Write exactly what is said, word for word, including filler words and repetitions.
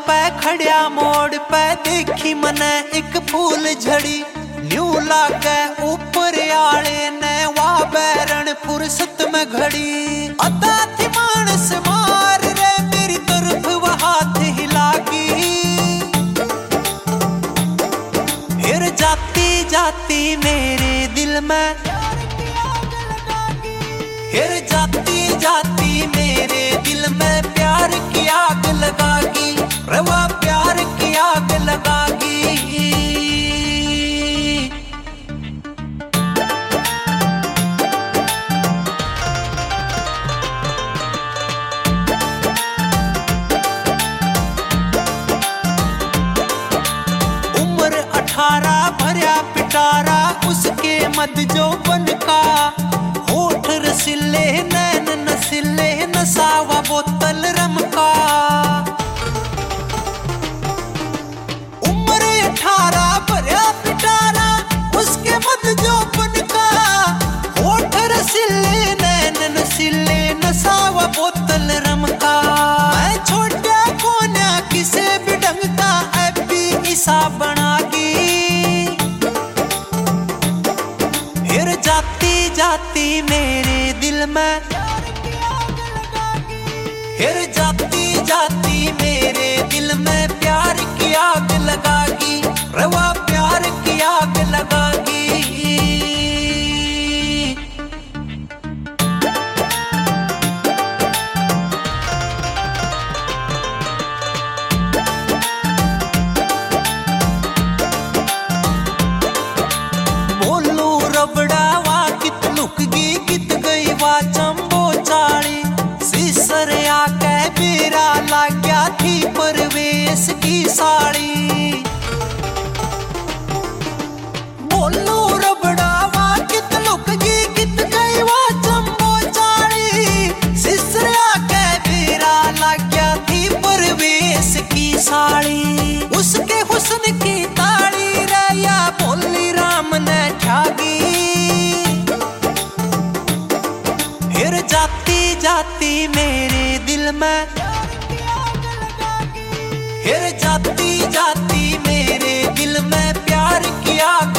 पे खड़िया मोड़ पे देखी मने एक फूल झड़ी न्यू लागे ऊपर आले ने वा बैरण फुर्सत में घड़ी अदा थी मानस मार रे मेरी तरफ वह हाथ हिलागी फिर जाती जाती मेरे दिल में फिर जाती जाती मेरे दिल में प्यार की आग लगागी रवा प्यार की आग लगागी। उम्र अठारह भरया पिटारा उसके मद जो बन का होठ रसीले नैन नसीले नसावा बोतल रम का उम्र अठारह भरया पिटारा उसके मत जो बन का होठ रसीले नैन नसीले नसावा बोतल रम का मैं छोटा कोन्या किसे भी ढंग का ऐपी ईसा बनागी फिर जाती जाती मेरे दिल में फिर जाती जाती मेरे दिल में प्यार की आग लगागी रवा प्यार की आग लगागी। बोलू रबड़ा वा कित लुकगी कित गई वा चंबो चाली सीसर आके बेरा लाग्या थी परवेश की साड़ी बोलू रबड़ा वा कित लुकगी कित गई वा चंबो चाली सीसर आके बेरा लाग्या थी परवेश की साड़ी उसके हुस्न की ताड़ी रया बोली राम ने ठागी फिर जाती जाती मेरे दिल में फिर जाती जाती मेरे दिल में प्यार की आग